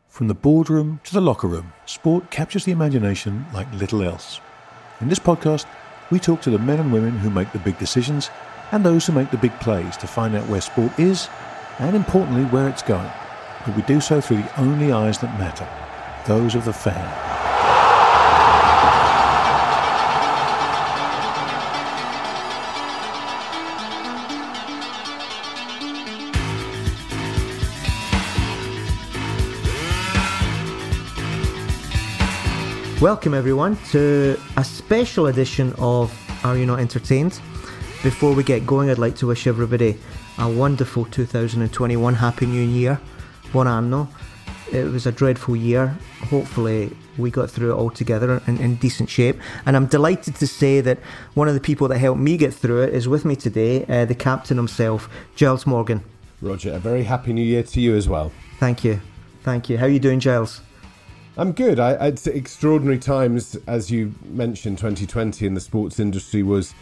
From the boardroom to the locker room, sport captures the imagination like little else. In this podcast, we talk to the men and women who make the big decisions and those who make the big plays to find out where sport is and, importantly, where it's going. But we do so through the only eyes that matter, those of the fan. Welcome everyone to a special edition of Are You Not Entertained? Before we get going, I'd like to wish everybody a wonderful 2021 Happy New Year. Buon anno. It was a dreadful year. Hopefully we got through it all together in decent shape. And I'm delighted to say that one of the people that helped me get through it is with me today, the captain himself, Giles Morgan. Roger, a very Happy New Year to you as well. Thank you. How are you doing, Giles? I'm good. It's extraordinary times, as you mentioned. 2020 in the sports industry was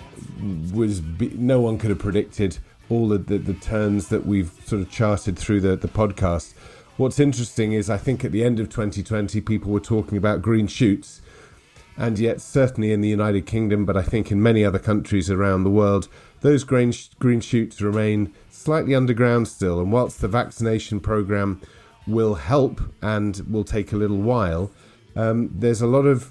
no one could have predicted all the turns that we've sort of charted through the podcast. What's interesting is I think at the end of 2020 people were talking about green shoots, and yet certainly in the United Kingdom, but I think in many other countries around the world, those green shoots remain slightly underground still. And whilst the vaccination programme will help and will take a little while, there's a lot of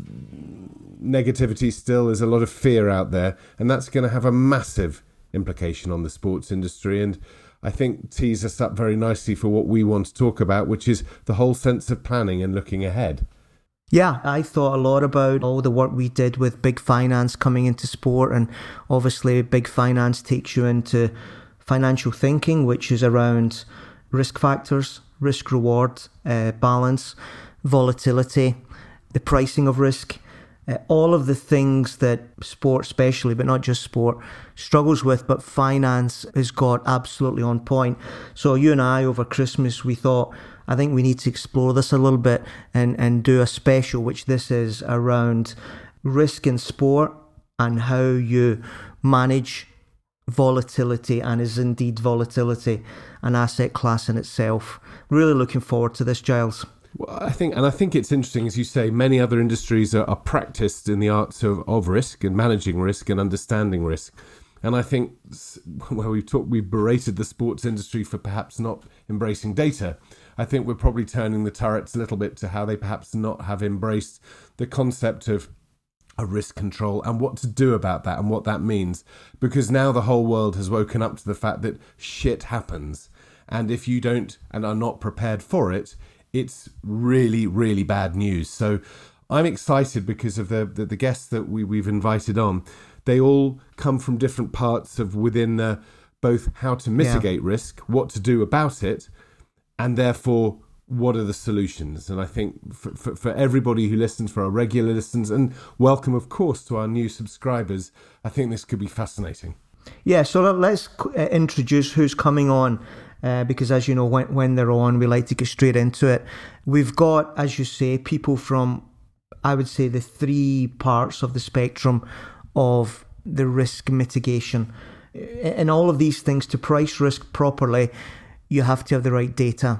negativity still, there's a lot of fear out there, and that's going to have a massive implication on the sports industry, and I think tees us up very nicely for what we want to talk about, which is the whole sense of planning and looking ahead. Yeah, I thought a lot about all the work we did with big finance coming into sport, and obviously big finance takes you into financial thinking, which is around risk factors, risk reward balance, volatility, the pricing of risk, all of the things that sport especially, but not just sport, struggles with, but finance has got absolutely on point. So you and I over Christmas, we thought, I think we need to explore this a little bit and do a special, which this is around risk in sport and how you manage volatility, and is indeed volatility an asset class in itself. Really looking forward to this, Giles. Well, I think it's interesting, as you say, many other industries are practiced in the arts of risk and managing risk and understanding risk. And I think, well, we've berated the sports industry for perhaps not embracing data. I think we're probably turning the turrets a little bit to how they perhaps not have embraced the concept of a risk control and what to do about that and what that means. Because now the whole world has woken up to the fact that shit happens. And if you don't and are not prepared for it, it's really, really bad news. So I'm excited because of the guests that we've invited on. They all come from different parts of within both how to mitigate risk, what to do about it, and therefore what are the solutions. And I think for everybody who listens, for our regular listeners, and welcome, of course, to our new subscribers, I think this could be fascinating. Yeah, so let's introduce who's coming on. Because as you know, when they're on, we like to get straight into it. We've got, as you say, people from, I would say, the three parts of the spectrum of the risk mitigation. And all of these things, to price risk properly, you have to have the right data.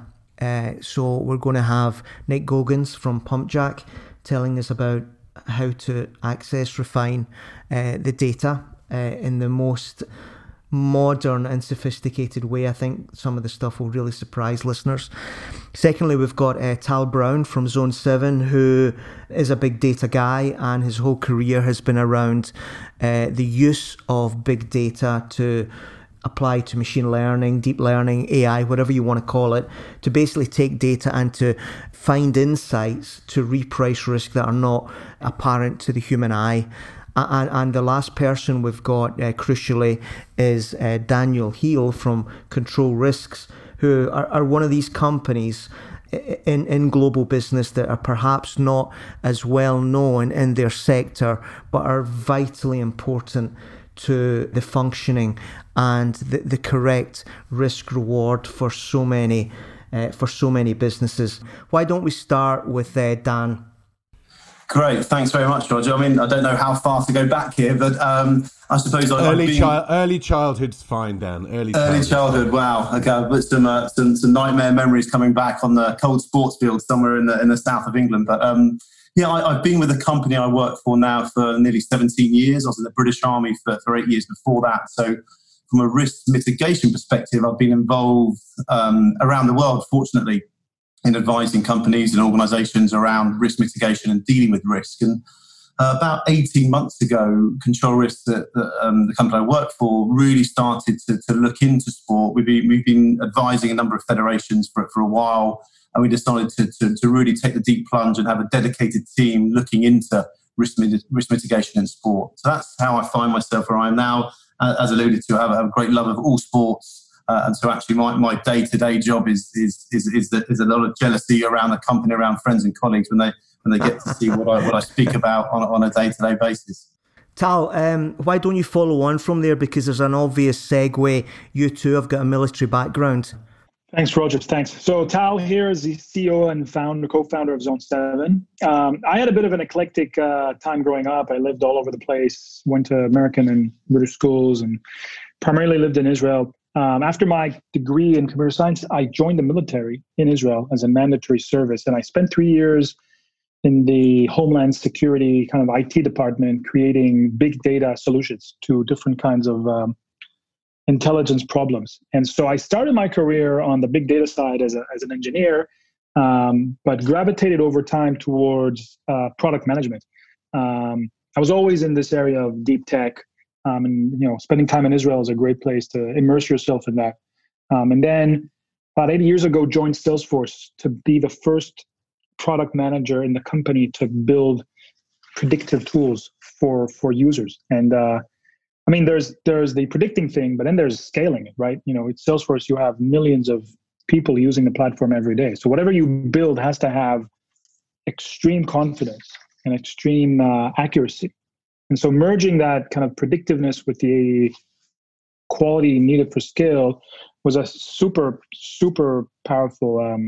So we're going to have Nick Goggins from PumpJack telling us about how to access, refine the data in the most modern and sophisticated way. I think some of the stuff will really surprise listeners. Secondly, we've got Tal Brown from Zone 7, who is a big data guy, and his whole career has been around the use of big data to apply to machine learning, deep learning, AI, whatever you want to call it, to basically take data and to find insights to reprice risk that are not apparent to the human eye. And the last person we've got, crucially, is Daniel Heel from Control Risks, who are one of these companies in global business that are perhaps not as well known in their sector, but are vitally important to the functioning and the correct risk reward for so many businesses. Why don't we start with Dan? Great, thanks very much, Roger. I mean, I don't know how far to go back here, but I suppose early childhood's fine, Dan. Early childhood. Wow. Okay, I've got some nightmare memories coming back on the cold sports field somewhere in the south of England. But I've been with the company I work for now for nearly 17 years. I was in the British Army for 8 years before that. So from a risk mitigation perspective, I've been involved around the world, fortunately, in advising companies and organisations around risk mitigation and dealing with risk. And about 18 months ago, Control Risk, the company I work for, really started to look into sport. We've been advising a number of federations for a while, and we decided to really take the deep plunge and have a dedicated team looking into risk mitigation in sport. So that's how I find myself where I am now. As alluded to, I have a great love of all sports. And so actually my day-to-day job is a lot of jealousy around the company, around friends and colleagues when they get to see what I speak about on a day-to-day basis. Tal, why don't you follow on from there? Because there's an obvious segue. You too have got a military background. Thanks, Roger. Thanks. So Tal here is the CEO and co-founder of Zone 7. I had a bit of an eclectic time growing up. I lived all over the place, went to American and British schools, and primarily lived in Israel. After my degree in computer science, I joined the military in Israel as a mandatory service. And I spent 3 years in the Homeland Security kind of IT department creating big data solutions to different kinds of intelligence problems. And so I started my career on the big data side as an engineer, but gravitated over time towards product management. I was always in this area of deep tech. And spending time in Israel is a great place to immerse yourself in that. And then about 8 years ago, joined Salesforce to be the first product manager in the company to build predictive tools for users. And there's the predicting thing, but then there's scaling it, right? At Salesforce, you have millions of people using the platform every day. So whatever you build has to have extreme confidence and extreme accuracy. And so merging that kind of predictiveness with the quality needed for scale was a super, super powerful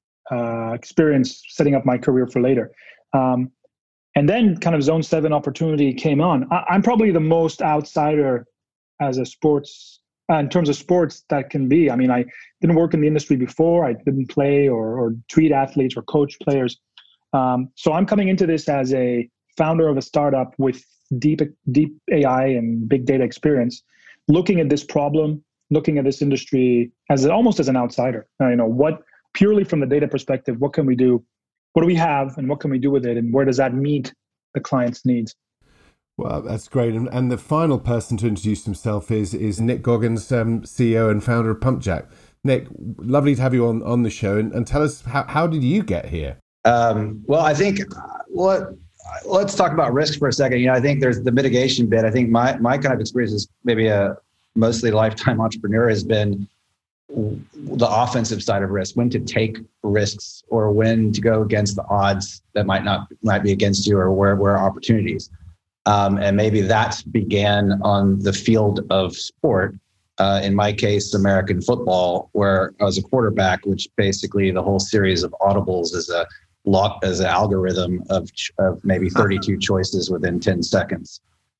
experience setting up my career for later. And then kind of Zone 7 opportunity came on. I'm probably the most outsider as a sports, in terms of sports that can be. I mean, I didn't work in the industry before. I didn't play or treat athletes or coach players. So I'm coming into this as a founder of a startup with deep AI and big data experience, looking at this problem, looking at this industry almost as an outsider. What purely from the data perspective, what can we do? What do we have, and what can we do with it, and where does that meet the client's needs? Well, that's great. And the final person to introduce himself is Nick Goggins, CEO and founder of PumpJack. Nick, lovely to have you on the show, and tell us how did you get here? Well, I think let's talk about risk for a second. I think there's the mitigation bit. I think my kind of experience is maybe a mostly lifetime entrepreneur has been the offensive side of risk, when to take risks or when to go against the odds that might be against you, or where opportunities. And maybe that began on the field of sport. In my case, American football, where I was a quarterback, which basically the whole series of audibles is an algorithm of maybe 32 choices within 10 seconds.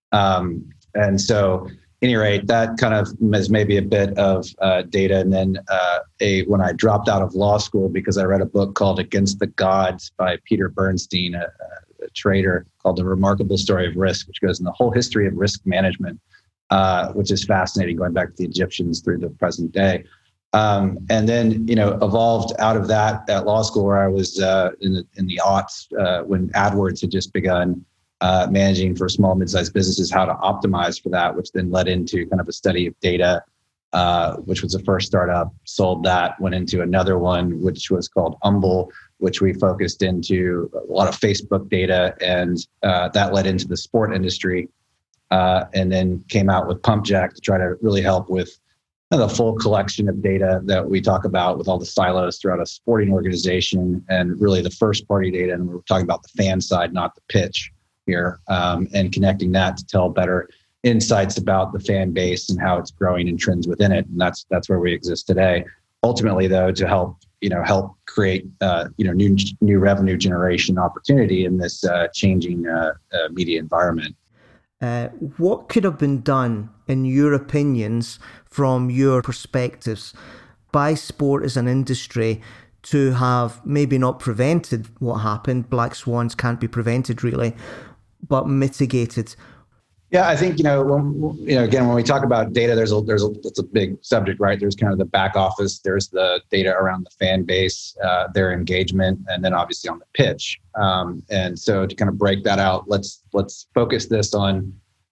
And so, at any rate, that kind of is maybe a bit of data. And then when I dropped out of law school because I read a book called Against the Gods by Peter Bernstein, a trader, called The Remarkable Story of Risk, which goes in the whole history of risk management, which is fascinating, going back to the Egyptians through the present day. And then, evolved out of that at law school, where I was in the aughts when AdWords had just begun, managing for small, mid-sized businesses, how to optimize for that, which then led into kind of a study of data, which was the first startup, sold that, went into another one, which was called Umble, which we focused into a lot of Facebook data, and that led into the sport industry, and then came out with PumpJack to try to really help with the full collection of data that we talk about with all the silos throughout a sporting organization, and really the first party data. And we're talking about the fan side, not the pitch here, and connecting that to tell better insights about the fan base and how it's growing and trends within it. And that's where we exist today. Ultimately, though, to help, help create new revenue generation opportunity in this changing media environment. What could have been done, in your opinions, from your perspectives, by sport as an industry to have maybe not prevented what happened? Black swans can't be prevented really, but mitigated. Yeah, I think again, when we talk about data, it's a big subject, right? There's kind of the back office, there's the data around the fan base, their engagement, and then obviously on the pitch. And so to kind of break that out, let's focus this on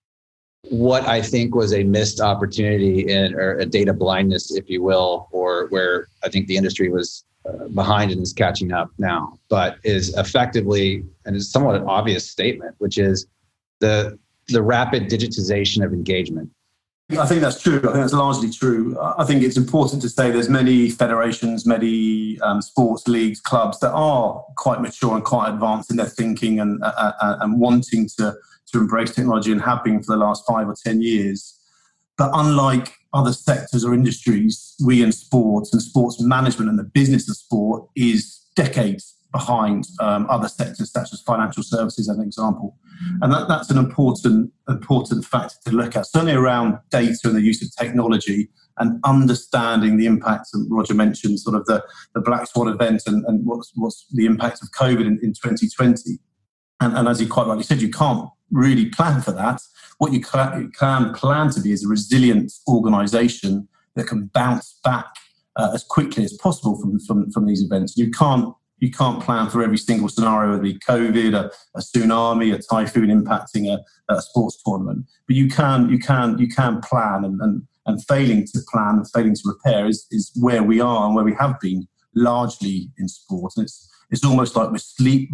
what I think was a missed opportunity or a data blindness, if you will, or where I think the industry was behind and is catching up now, but is effectively, and it's somewhat an obvious statement, which is the rapid digitization of engagement. I think that's true. I think that's largely true. I think it's important to say there's many federations, many sports leagues, clubs that are quite mature and quite advanced in their thinking and wanting to embrace technology and have been for the last 5 or 10 years. But unlike other sectors or industries, we in sports and sports management and the business of sport is decades behind other sectors such as financial services, as an example. And that's an important factor to look at, certainly around data and the use of technology and understanding the impacts. And Roger mentioned sort of the Black Swan event and what's the impact of COVID in 2020. And as you quite rightly said, you can't really plan for that. What you can plan to be is a resilient organisation that can bounce back as quickly as possible from these events. You can't plan for every single scenario, whether it be COVID, a tsunami, a typhoon impacting a sports tournament. But you can plan, and failing to plan, failing to repair is where we are and where we have been largely in sport. And it's almost like we've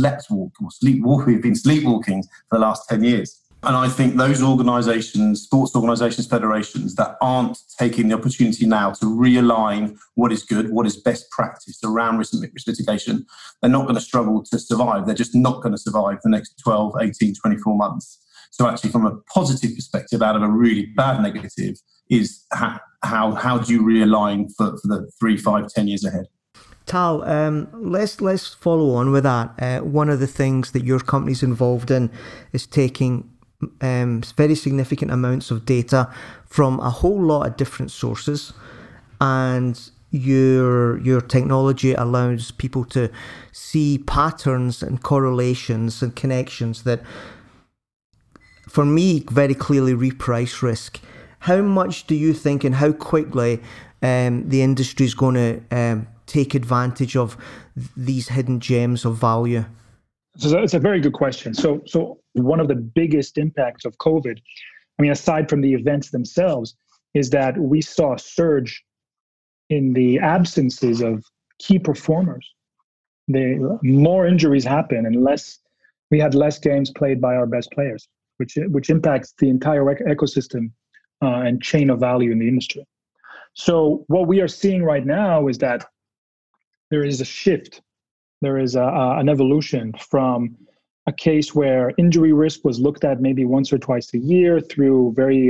been sleepwalking for the last 10 years. And I think those organisations, sports organisations, federations that aren't taking the opportunity now to realign what is good, what is best practice around risk mitigation, they're not going to struggle to survive. They're just not going to survive the next 12, 18, 24 months. So actually from a positive perspective out of a really bad negative is how do you realign for the 3, 5, 10 years ahead? Tal, let's follow on with that. One of the things that your company's involved in is taking very significant amounts of data from a whole lot of different sources, and your technology allows people to see patterns and correlations and connections that, for me, very clearly reprice risk. How much do you think, and how quickly the industry is going to take advantage of these hidden gems of value? So it's a very good question. So one of the biggest impacts of COVID, I mean, aside from the events themselves, is that we saw a surge in the absences of key performers. More injuries happen and we had less games played by our best players, which impacts the entire ecosystem and chain of value in the industry. So what we are seeing right now is that there is a shift. There is an evolution from a case where injury risk was looked at maybe once or twice a year through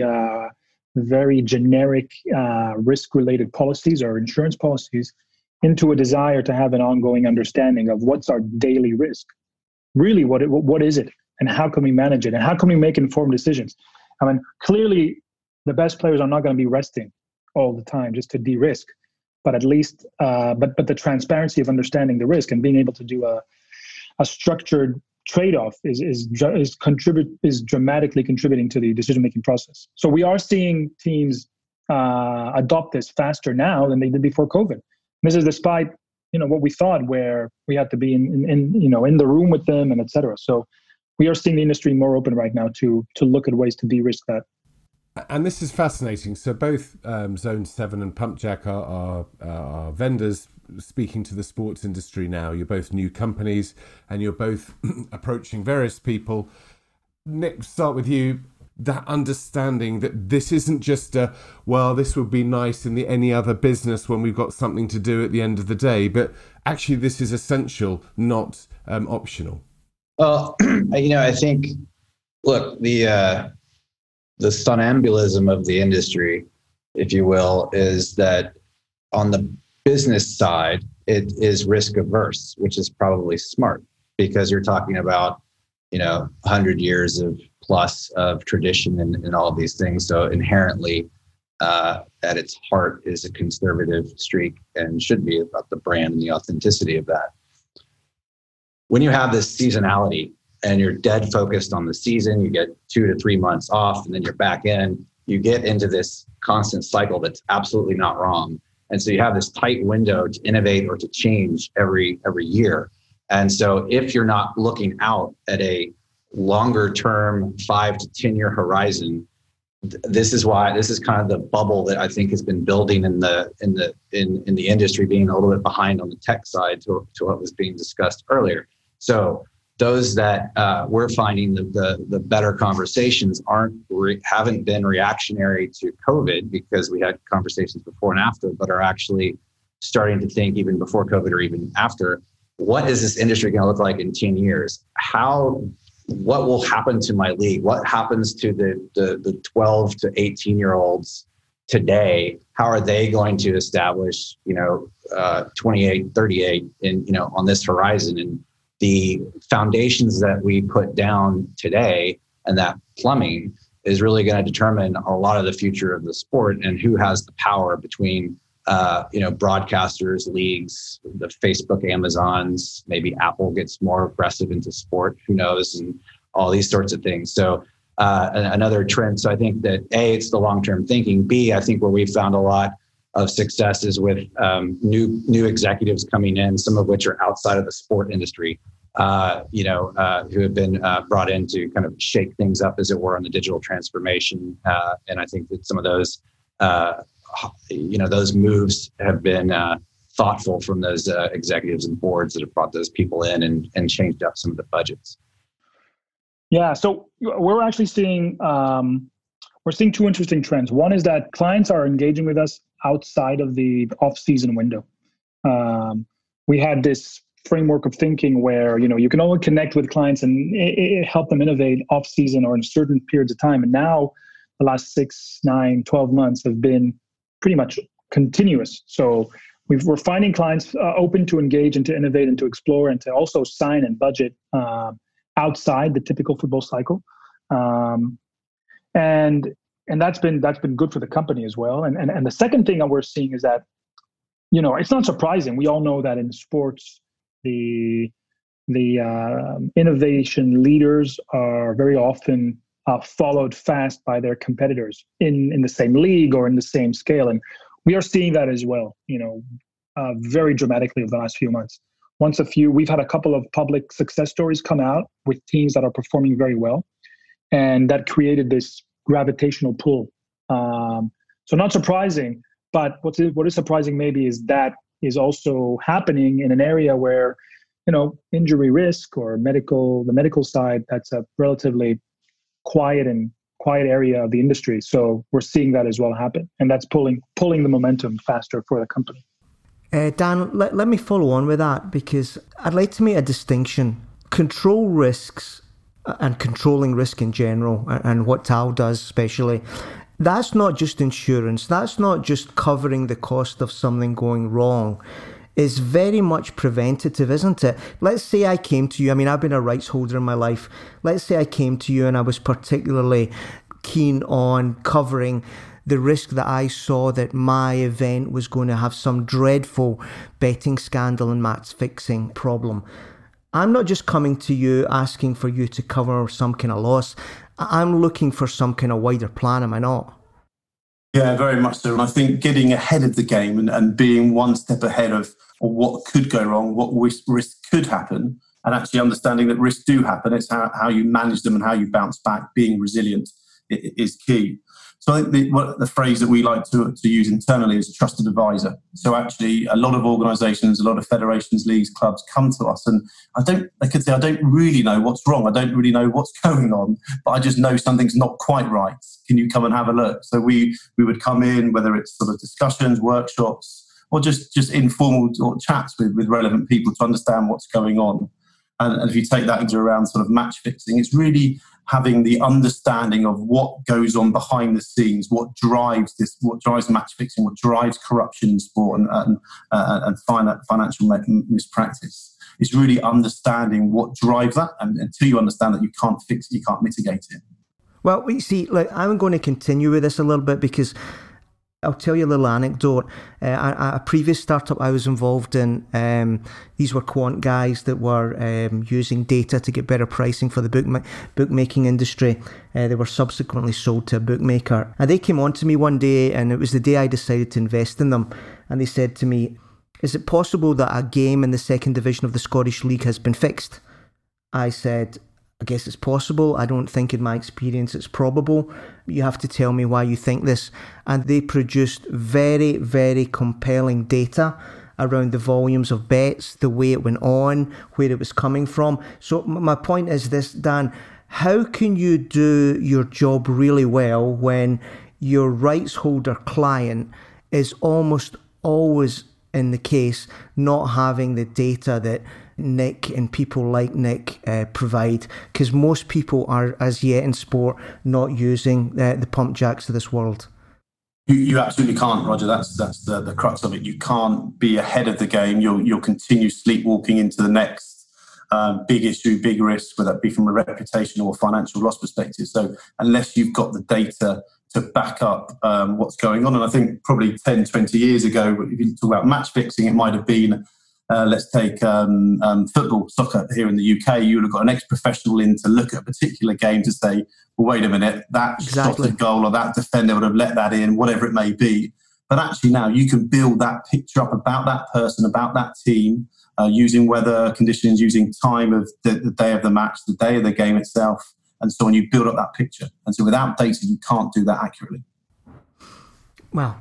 very generic risk-related policies or insurance policies, into a desire to have an ongoing understanding of what's our daily risk. Really, what is it, and how can we manage it, and how can we make informed decisions? I mean, clearly, the best players are not going to be resting all the time just to de-risk. But at least, but the transparency of understanding the risk and being able to do a structured trade-off is dramatically contributing to the decision-making process. So we are seeing teams adopt this faster now than they did before COVID. And this is despite what we thought, where we had to be in the room with them and et cetera. So we are seeing the industry more open right now to look at ways to de-risk that. And this is fascinating. So both Zone 7 and PumpJack are vendors speaking to the sports industry now. You're both new companies and you're both approaching various people. Nick, start with you. That understanding that this isn't just this would be nice in any other business when we've got something to do at the end of the day, but actually this is essential, not optional. Well, I think, look, the somnambulism of the industry, if you will, is that on the business side, it is risk averse, which is probably smart because you're talking about, 100 years of plus of tradition and all of these things. So inherently, at its heart is a conservative streak and should be about the brand and the authenticity of that. When you have this seasonality and you're dead focused on the season, you get 2 to 3 months off and then you're back in, you get into this constant cycle that's absolutely not wrong. And so you have this tight window to innovate or to change every year. And so if you're not looking out at a longer term 5 to 10 year horizon, this is kind of the bubble that I think has been building in the industry, being a little bit behind on the tech side to what was being discussed earlier. So those that we're finding the better conversations haven't been reactionary to COVID because we had conversations before and after, but are actually starting to think even before COVID or even after, what is this industry going to look like in 10 years? What will happen to my league? What happens to the 12 to 18 year olds today? How are they going to establish, 28, 38 on this horizon? And the foundations that we put down today and that plumbing is really going to determine a lot of the future of the sport and who has the power between, broadcasters, leagues, the Facebook, Amazons, maybe Apple gets more aggressive into sport, who knows, and all these sorts of things. So another trend. So I think that A, it's the long-term thinking. B, I think where we found a lot of success is with new executives coming in, some of which are outside of the sport industry, who have been brought in to kind of shake things up, as it were, on the digital transformation. And I think that some of those, those moves have been thoughtful from those executives and boards that have brought those people in and changed up some of the budgets. Yeah, so we're actually seeing two interesting trends. One is that clients are engaging with us outside of the off-season window. We had this framework of thinking where you can only connect with clients and help them innovate off-season or in certain periods of time. And now the last 6, 9, 12 months have been pretty much continuous. So we're finding clients open to engage and to innovate and to explore and to also sign and budget outside the typical football cycle, and that's been good for the company as well. And the second thing that we're seeing is that it's not surprising. We all know that in sports, the innovation leaders are very often followed fast by their competitors in the same league or in the same scale, and we are seeing that as well. Very dramatically over the last few months. We've had a couple of public success stories come out with teams that are performing very well, and that created this gravitational pull. So not surprising, but what is surprising maybe is that is also happening in an area where, injury risk or the medical side, that's a relatively quiet area of the industry. So we're seeing that as well happen, and that's pulling the momentum faster for the company. Dan, let me follow on with that, because I'd like to make a distinction. Control risks and controlling risk in general, and what TAL does especially, that's not just insurance. That's not just covering the cost of something going wrong. It's very much preventative, isn't it? Let's say I came to you. I mean, I've been a rights holder in my life. Let's say I came to you and I was particularly keen on covering the risk that I saw that my event was going to have some dreadful betting scandal and match fixing problem. I'm not just coming to you asking for you to cover some kind of loss. I'm looking for some kind of wider plan, am I not? Yeah, very much so. And I think getting ahead of the game and being one step ahead of what could go wrong, what risk could happen, and actually understanding that risks do happen. It's how you manage them and how you bounce back. Being resilient is key. So I think the phrase that we like to use internally is trusted advisor. So actually, a lot of organisations, a lot of federations, leagues, clubs come to us, and I don't really know what's wrong. I don't really know what's going on, but I just know something's not quite right. Can you come and have a look? So we would come in, whether it's sort of discussions, workshops, or just informal chats with relevant people to understand what's going on. And if you take that into around sort of match fixing, it's really having the understanding of what goes on behind the scenes, what drives match fixing, what drives corruption in sport and financial mispractice. It's really understanding what drives that, and until you understand that, you can't fix it, you can't mitigate it. Well, you see, like, I'm going to continue with this a little bit because I'll tell you a little anecdote. A previous startup I was involved in, these were quant guys that were using data to get better pricing for the bookmaking industry. They were subsequently sold to a bookmaker. And they came on to me one day, and it was the day I decided to invest in them. And they said to me, "Is it possible that a game in the second division of the Scottish League has been fixed?" I said, "I guess it's possible. I don't think in my experience it's probable. You have to tell me why you think this." And they produced very, very compelling data around the volumes of bets, the way it went on, where it was coming from. So my point is this, Dan, how can you do your job really well when your rights holder client is almost always in the case not having the data that Nick and people like Nick provide? Because most people are, as yet in sport, not using the pump jacks of this world. You absolutely can't, Roger. That's the crux of it. You can't be ahead of the game. You'll continue sleepwalking into the next big issue, big risk, whether that be from a reputational or financial loss perspective. So unless you've got the data to back up what's going on, and I think probably 10, 20 years ago, if you talk about match fixing, it might have been, let's take football, soccer here in the UK, you would have got an ex-professional in to look at a particular game to say, well, wait a minute, that shot a goal or that defender would have let that in, whatever it may be. But actually now you can build that picture up about that person, about that team, using weather conditions, using time of the day of the match, the day of the game itself, and so on. You build up that picture. And so without data, you can't do that accurately. Well,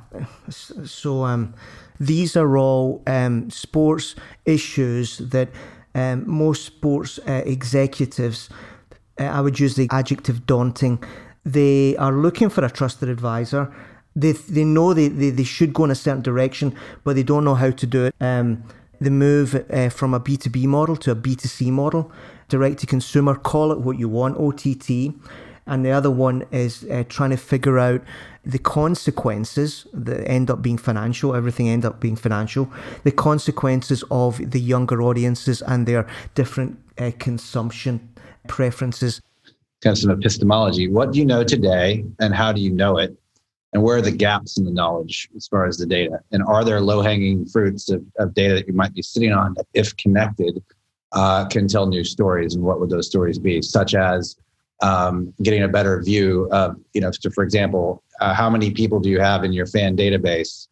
so these are all sports issues that most sports executives, I would use the adjective daunting, they are looking for a trusted advisor. They know they should go in a certain direction, but they don't know how to do it. The move from a B2B model to a B2C model, direct to consumer, call it what you want, OTT. And the other one is trying to figure out the consequences that end up being financial, everything end up being financial, the consequences of the younger audiences and their different consumption preferences. Kind of some epistemology. What do you know today and how do you know it? And where are the gaps in the knowledge as far as the data? And are there low-hanging fruits of data that you might be sitting on that, if connected, can tell new stories? And what would those stories be? Such as getting a better view of, so for example, how many people do you have in your fan database?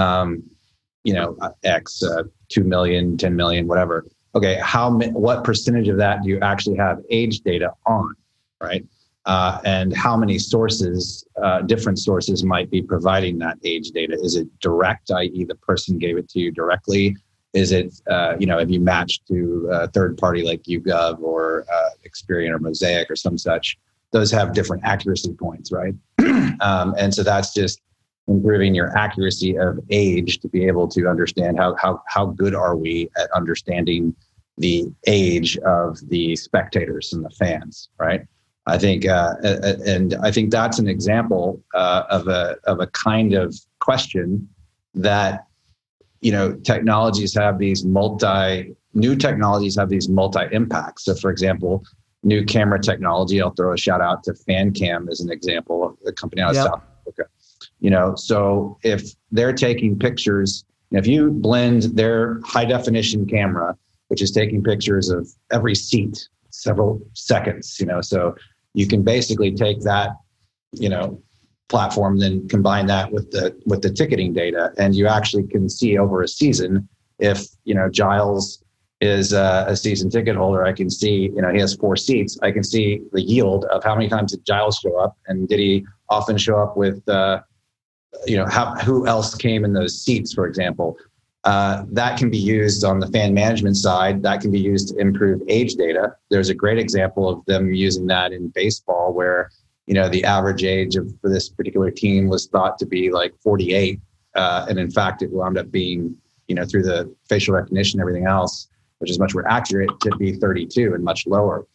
X, 2 million, 10 million, whatever. Okay, what percentage of that do you actually have age data on, right? And how many sources, different sources might be providing that age data? Is it direct, i.e. the person gave it to you directly? Is it, have you matched to a third party like YouGov or Experian or Mosaic or some such? Those have different accuracy points, right? And so that's just improving your accuracy of age to be able to understand how good are we at understanding the age of the spectators and the fans, right? I think, and I think that's an example of a kind of question that, technologies have these new technologies have these multi impacts. So, for example, new camera technology. I'll throw a shout out to FanCam as an example of the company out of South Africa. So if they're taking pictures, if you blend their high definition camera, which is taking pictures of every seat, several seconds, so you can basically take that, platform, then combine that with the ticketing data, and you actually can see over a season if Giles is a season ticket holder. I can see he has 4 seats. I can see the yield of how many times did Giles show up, and did he often show up with who else came in those seats, for example. That can be used on the fan management side. That can be used to improve age data. There's a great example of them using that in baseball, where the average age for this particular team was thought to be like 48. And in fact, it wound up being, through the facial recognition and everything else, which is much more accurate, to be 32 and much lower.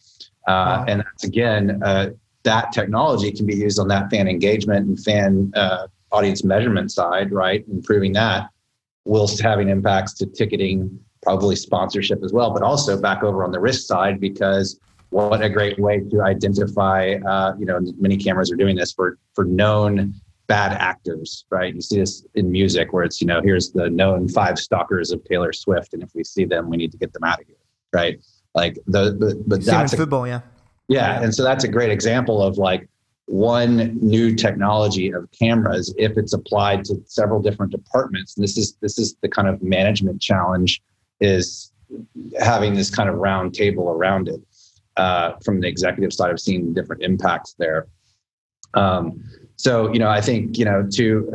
And that's, again, that technology can be used on that fan engagement and fan audience measurement side, right? Improving that, whilst having impacts to ticketing, probably sponsorship as well, but also back over on the risk side, because what a great way to identify, many cameras are doing this for known bad actors, right? You see this in music where it's, here's the known 5 stalkers of Taylor Swift, and if we see them, we need to get them out of here, right? Like but that's football, yeah. Yeah, and so that's a great example of like one new technology of cameras, if it's applied to several different departments. And this is the kind of management challenge, is having this kind of round table around it from the executive side of seeing different impacts there. So I think to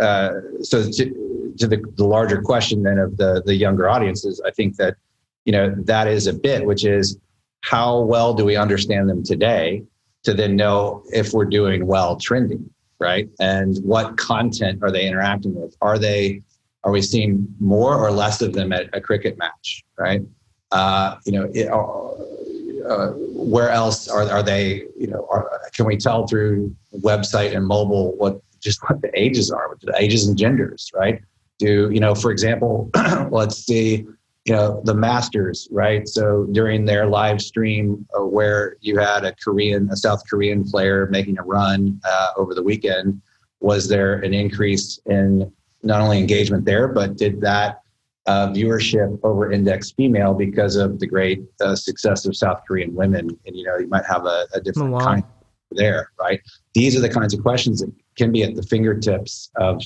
the larger question then of the younger audiences, I think that that is a bit, which is, how well do we understand them today to then know if we're doing well trending, right? And what content are they interacting with? Are we seeing more or less of them at a cricket match, right? Where else are they? Can we tell through website and mobile what the ages are, what the ages and genders, right? For example, let's see. The Masters, right? So during their live stream where you had a South Korean player making a run over the weekend, was there an increase in not only engagement there, but did that viewership over index female because of the great success of South Korean women? And, you might have a different kind there, right? These are the kinds of questions that can be at the fingertips of,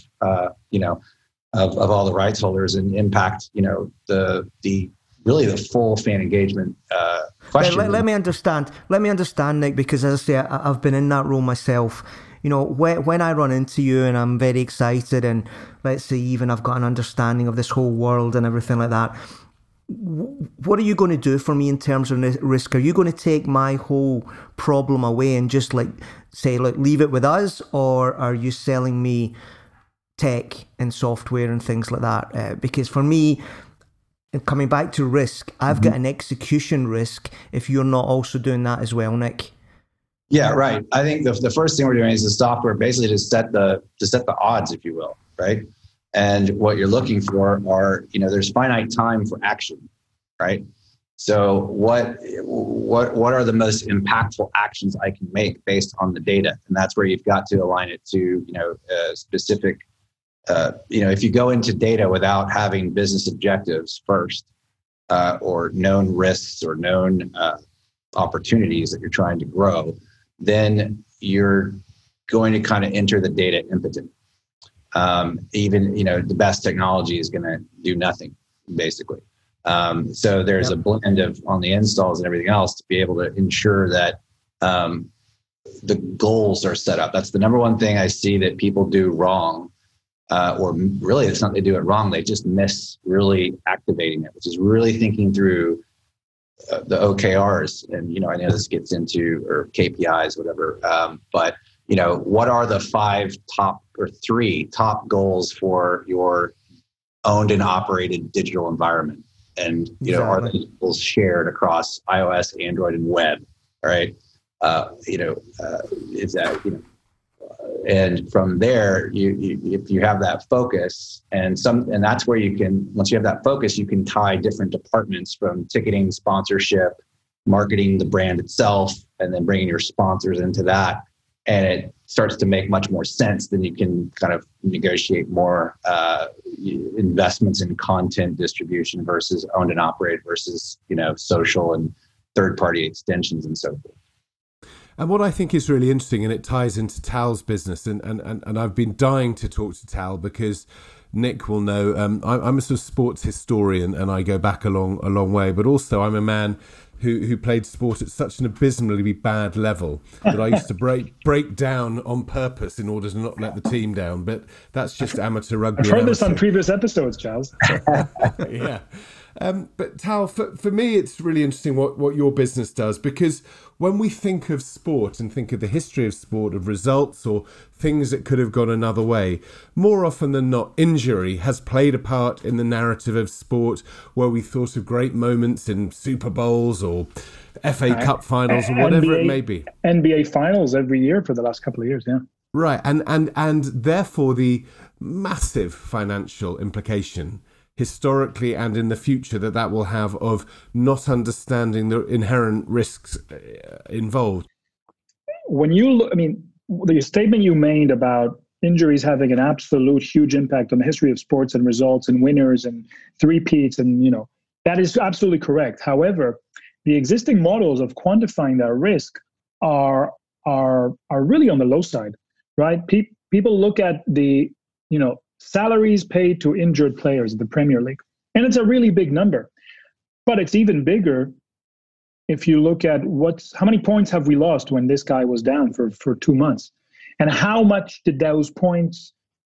of all the rights holders and impact, the full fan engagement question. Let me understand, Nick, because as I say, I've been in that role myself. When I run into you and I'm very excited, and let's say even I've got an understanding of this whole world and everything like that, what are you going to do for me in terms of risk? Are you going to take my whole problem away and just say, leave it with us, or are you selling me tech and software and things like that? Because for me, coming back to risk, I've got an execution risk if you're not also doing that as well, Nick. Yeah, right. I think the first thing we're doing is the software basically to set the odds, if you will, right? And what you're looking for are, there's finite time for action, right? So what are the most impactful actions I can make based on the data? And that's where you've got to align it to, specific. If you go into data without having business objectives first, or known risks or known opportunities that you're trying to grow, then you're going to kind of enter the data impotent. Even the best technology is going to do nothing, basically. So there's a blend of on the installs and everything else to be able to ensure that the goals are set up. That's the number one thing I see that people do wrong. Or really, it's not they do it wrong. They just miss really activating it, which is really thinking through the OKRs. And, I know this gets into, or KPIs, whatever. But, what are the 3 top goals for your owned and operated digital environment? And, are those goals shared across iOS, Android, and web? All right. Is that, and from there, if you have that focus and that's where you can, once you have that focus, you can tie different departments from ticketing, sponsorship, marketing the brand itself, and then bringing your sponsors into that. And it starts to make much more sense. Then you can kind of negotiate more investments in content distribution versus owned and operated versus, social and third-party extensions and so forth. And what I think is really interesting, and it ties into Tal's business, and I've been dying to talk to Tal because Nick will know I'm a sort of sports historian, and I go back a long way. But also, I'm a man who played sport at such an abysmally bad level that I used to break down on purpose in order to not let the team down. But that's just amateur rugby. I've heard this on previous episodes, Charles. Yeah. But Tal, for me, it's really interesting what your business does, because when we think of sport and think of the history of sport, of results or things that could have gone another way, more often than not, injury has played a part in the narrative of sport, where we thought of great moments in Super Bowls or FA Cup finals or whatever it may be. NBA finals every year for the last couple of years, yeah. Right, and therefore the massive financial implication historically and in the future that will have of not understanding the inherent risks involved. When you look, I mean, the statement you made about injuries having an absolute huge impact on the history of sports and results and winners and three-peats and, that is absolutely correct. However, the existing models of quantifying that risk are really on the low side, right? People look at the, salaries paid to injured players in the Premier League, and it's a really big number. But it's even bigger if you look at how many points have we lost when this guy was down for 2 months, and how much did those points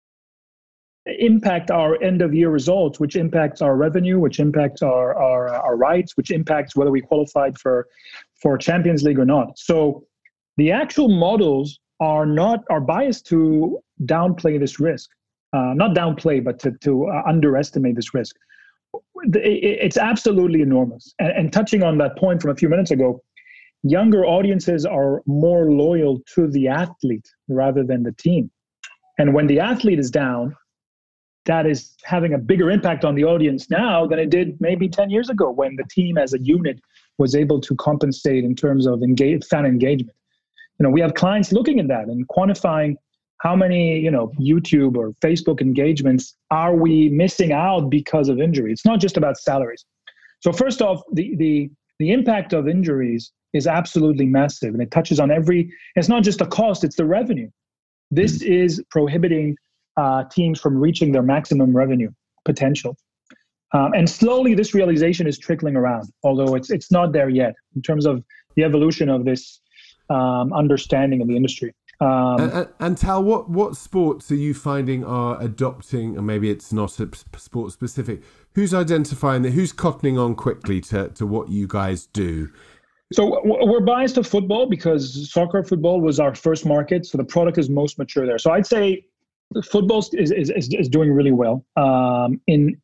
impact our end of year results, which impacts our revenue, which impacts our rights, which impacts whether we qualified for Champions League or not. So the actual models are biased to downplay this risk. Not downplay, but to underestimate this risk. It's absolutely enormous. And touching on that point from a few minutes ago, younger audiences are more loyal to the athlete rather than the team. And when the athlete is down, that is having a bigger impact on the audience now than it did maybe 10 years ago when the team as a unit was able to compensate in terms of fan engagement. We have clients looking at that and quantifying how many, YouTube or Facebook engagements are we missing out because of injury? It's not just about salaries. So first off, the impact of injuries is absolutely massive, and it touches on it's not just the cost, it's the revenue. This is prohibiting teams from reaching their maximum revenue potential. And slowly this realization is trickling around, although it's not there yet in terms of the evolution of this understanding of the industry. And Tal, what sports are you finding are adopting, and maybe it's not sport specific, who's identifying that, who's cottoning on quickly to what you guys do? So we're biased to football because soccer football was our first market, so the product is most mature there. So I'd say football is doing really well. In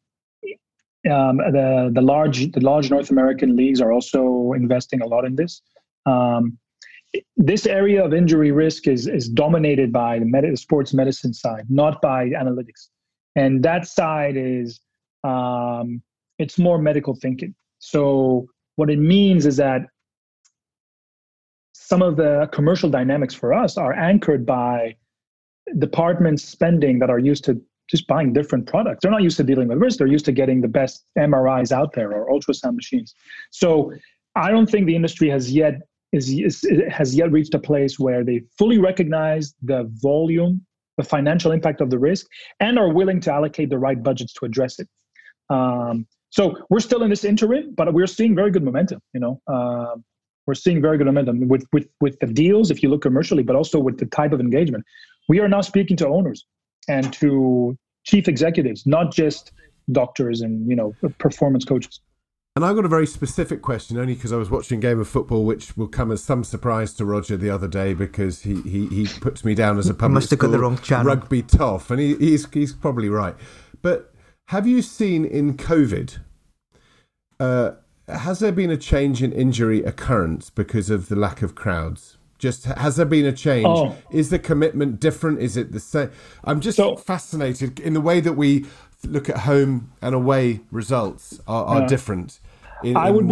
the large North American leagues are also investing a lot in this. This area of injury risk is dominated by the sports medicine side, not by analytics. And that side is, it's more medical thinking. So what it means is that some of the commercial dynamics for us are anchored by departments spending that are used to just buying different products. They're not used to dealing with risk. They're used to getting the best MRIs out there or ultrasound machines. So I don't think the industry has yet reached a place where they fully recognize the volume, the financial impact of the risk, and are willing to allocate the right budgets to address it. So we're still in this interim, but we're seeing very good momentum. We're seeing very good momentum with the deals, if you look commercially, but also with the type of engagement. We are now speaking to owners and to chief executives, not just doctors and performance coaches. And I've got a very specific question, only because I was watching Game of Football, which will come as some surprise to Roger the other day because he puts me down as a public must have got the wrong channel. Rugby toff, and he's probably right. But have you seen in COVID, has there been a change in injury occurrence because of the lack of crowds? Just has there been a change? Oh. Is the commitment different? Is it the same? I'm just fascinated in the way that we look at home and away results are different. I would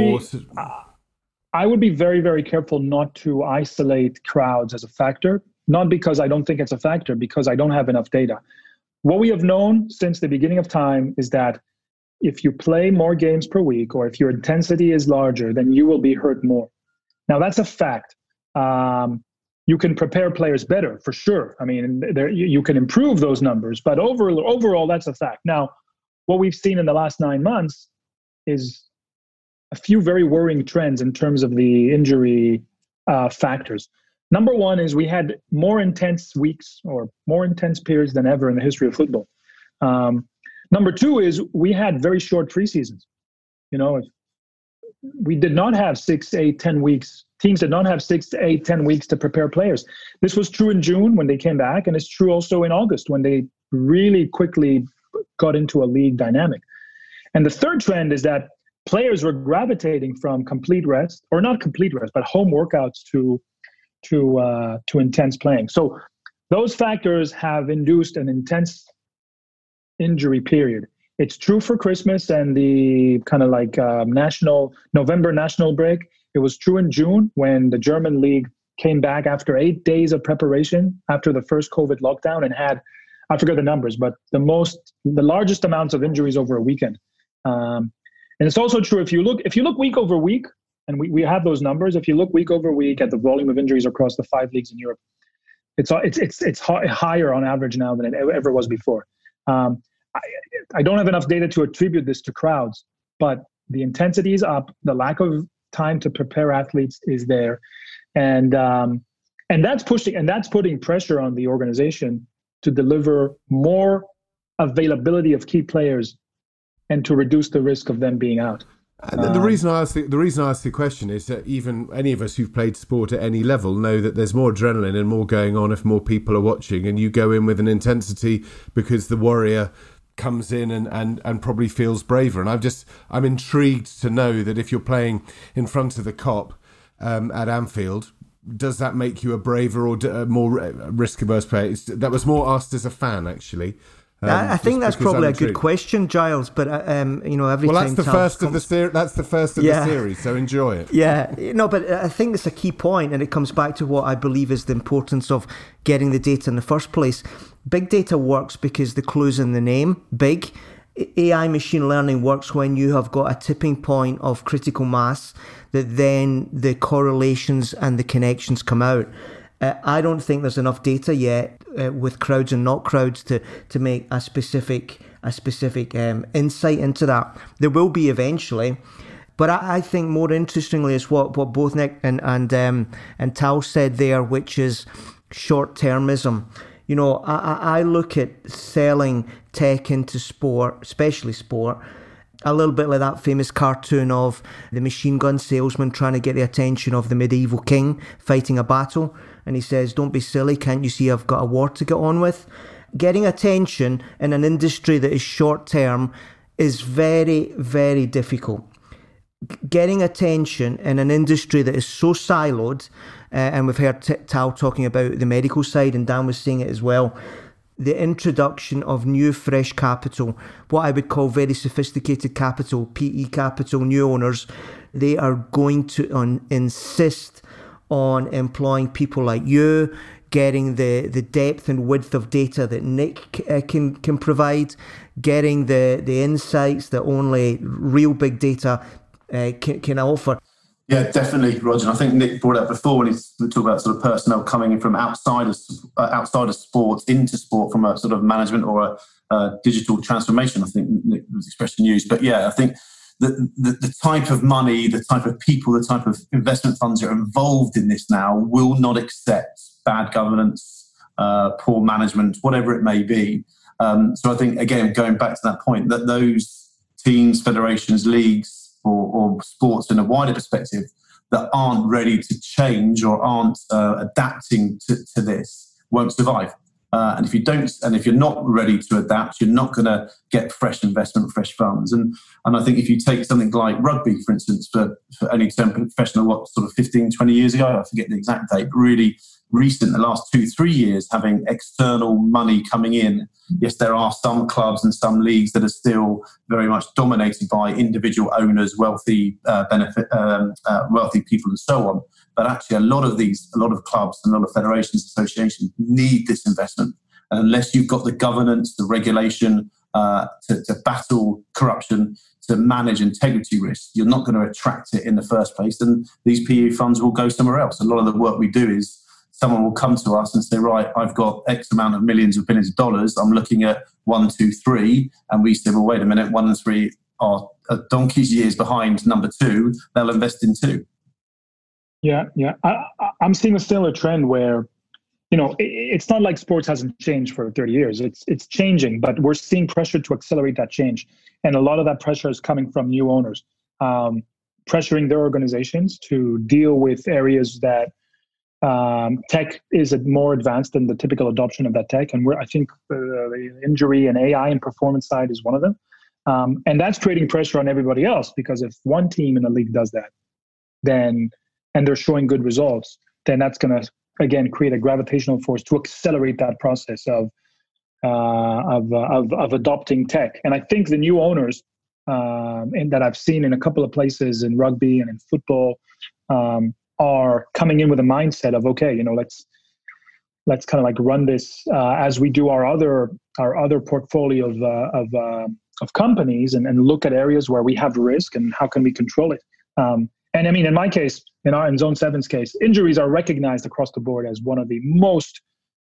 be very, very careful not to isolate crowds as a factor, not because I don't think it's a factor, because I don't have enough data. What we have known since the beginning of time is that if you play more games per week, or if your intensity is larger, then you will be hurt more. Now, that's a fact. You can prepare players better, for sure. I mean, you can improve those numbers, but overall, that's a fact. Now, what we've seen in the last 9 months is a few very worrying trends in terms of the injury factors. Number one is we had more intense weeks or more intense periods than ever in the history of football. Number two is we had very short preseasons. We did not have 6, 8, 10 weeks. Teams did not have 6, 8, 10 weeks to prepare players. This was true in June when they came back, and it's true also in August when they really quickly got into a league dynamic. And the third trend is that players were gravitating from complete rest, or not complete rest, but home workouts to intense playing. So those factors have induced an intense injury period. It's true for Christmas and the kind of like November national break. It was true in June when the German league came back after 8 days of preparation after the first COVID lockdown and had, I forget the numbers, but the largest amounts of injuries over a weekend. And it's also true if you look week over week, and we have those numbers. If you look week over week at the volume of injuries across the 5 leagues in Europe, it's higher on average now than it ever was before. I don't have enough data to attribute this to crowds, but the intensity is up. The lack of time to prepare athletes is there, and that's putting pressure on the organization to deliver more availability of key players and to reduce the risk of them being out. And the reason I ask the question is that even any of us who've played sport at any level know that there's more adrenaline and more going on if more people are watching, and you go in with an intensity because the warrior comes in and probably feels braver. And I'm intrigued to know that if you're playing in front of the Kop at Anfield, does that make you a braver or a more risk-averse player? That was more asked as a fan, actually. I think that's probably a good question, Giles. But every time. Well, that's the first of the series. That's the first of the series. So enjoy it. Yeah, no, but I think it's a key point, and it comes back to what I believe is the importance of getting the data in the first place. Big data works because the clue's in the name. Big. AI machine learning works when you have got a tipping point of critical mass that then the correlations and the connections come out. I don't think there's enough data yet with crowds and not crowds to make a specific insight into that. There will be eventually, but I think more interestingly is what both Nick and Tal said there, which is short-termism. You know, I look at selling tech into sport, especially sport, a little bit like that famous cartoon of the machine gun salesman trying to get the attention of the medieval king fighting a battle. And he says, "Don't be silly, can't you see I've got a war to get on with?" Getting attention in an industry that is short term is very, very difficult. Getting attention in an industry that is so siloed, and we've heard Tal talking about the medical side, and Dan was saying it as well, the introduction of new fresh capital, what I would call very sophisticated capital, PE capital, new owners, they are going to insist on employing people like you, getting the depth and width of data that Nick can provide, getting the insights that only real big data can offer. Yeah, definitely, Roger. And I think Nick brought it up before when he talked about sort of personnel coming in from outside of sports into sport from a sort of management or a digital transformation. I think Nick was the expression used. But yeah, I think the type of money, the type of people, the type of investment funds that are involved in this now will not accept bad governance, poor management, whatever it may be. So I think, again, going back to that point, that those teams, federations, leagues, or sports in a wider perspective that aren't ready to change or aren't adapting to this won't survive. And if you don't, and if you're not ready to adapt, you're not going to get fresh investment, fresh funds. And I think if you take something like rugby, for instance, for any professional, sort of 15, 20 years ago, I forget the exact date, but really recent, the last 2-3 years, having external money coming in. Yes, there are some clubs and some leagues that are still very much dominated by individual owners, wealthy wealthy people, and so on. But actually, a lot of clubs and a lot of federations, associations need this investment. And unless you've got the governance, the regulation to battle corruption, to manage integrity risk, you're not going to attract it in the first place. And these PE funds will go somewhere else. A lot of the work we do is someone will come to us and say, right, I've got X amount of millions or billions of dollars. I'm looking at 1, 2, 3. And we say, well, wait a minute, 1 and 3 are a donkey's years behind number 2. They'll invest in 2. Yeah. I'm seeing a similar trend where, you know, it's not like sports hasn't changed for 30 years. It's changing, but we're seeing pressure to accelerate that change. And a lot of that pressure is coming from new owners, pressuring their organizations to deal with areas that tech is more advanced than the typical adoption of that tech. And I think the injury and AI and performance side is one of them. And that's creating pressure on everybody else, because if one team in the league does that, then, and they're showing good results, then that's going to, again, create a gravitational force to accelerate that process of adopting tech. And I think the new owners and that I've seen in a couple of places in rugby and in football are coming in with a mindset of, okay, you know, let's kind of like run this as we do our other portfolio of companies, and look at areas where we have risk and how can we control it. And I mean, in my case, in Zone 7's case, injuries are recognized across the board as one of the most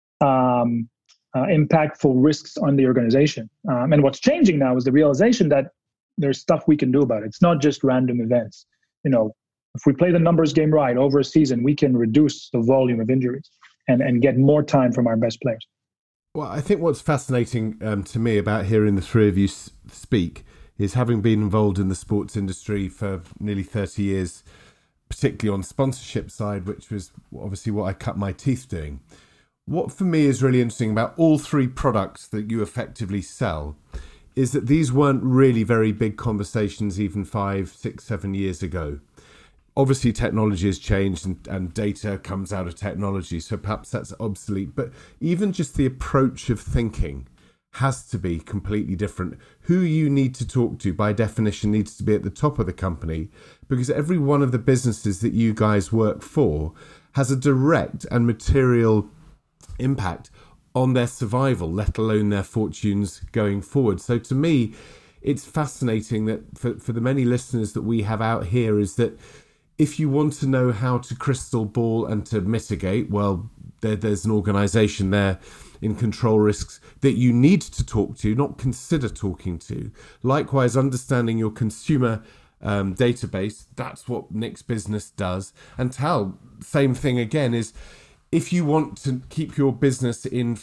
impactful risks on the organization. And what's changing now is the realization that there's stuff we can do about it. It's not just random events. You know, if we play the numbers game right over a season, we can reduce the volume of injuries and get more time from our best players. Well, I think what's fascinating to me about hearing the three of you speak is, having been involved in the sports industry for nearly 30 years, particularly on the sponsorship side, which was obviously what I cut my teeth doing. What for me is really interesting about all three products that you effectively sell is that these weren't really very big conversations even 5, 6, 7 years ago. Obviously, technology has changed and data comes out of technology, so perhaps that's obsolete. But even just the approach of thinking has to be completely different. Who you need to talk to, by definition, needs to be at the top of the company, because every one of the businesses that you guys work for has a direct and material impact on their survival, let alone their fortunes going forward. So to me, it's fascinating that for the many listeners that we have out here, is that if you want to know how to crystal ball and to mitigate, well, there's an organization there in Control Risks that you need to talk to, not consider talking to. Likewise, understanding your consumer database, that's what Nick's business does. And Tal, same thing again, is if you want to keep your business in